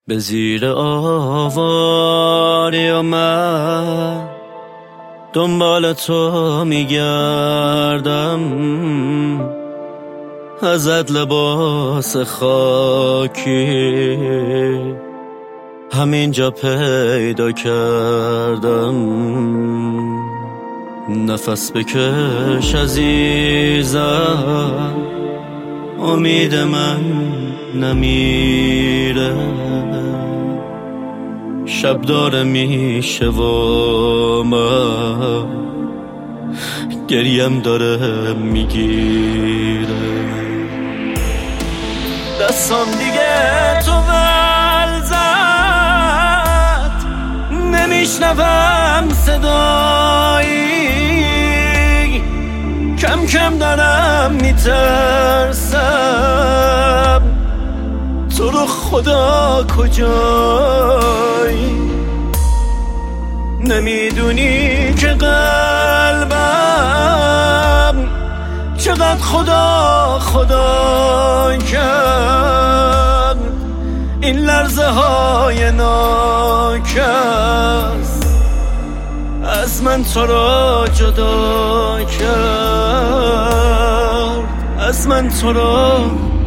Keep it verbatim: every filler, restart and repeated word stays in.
به زیر آواری و من دنبال تو میگردم، ازت لباس خاکی همینجا پیدا کردم. نفس بکش عزیزم، امید من نمیره، شب داره میشه و من گریم داره میگیره. دستان دیگه تو ول زد، نمیشنوم صدایی، کم کم دارم میترسم تو رو خدا کجایی. نمیدونی که قلبم چقدر خدا خدا کرد، این لرزه های ناکس از من تو را جدا کرد، از من تو را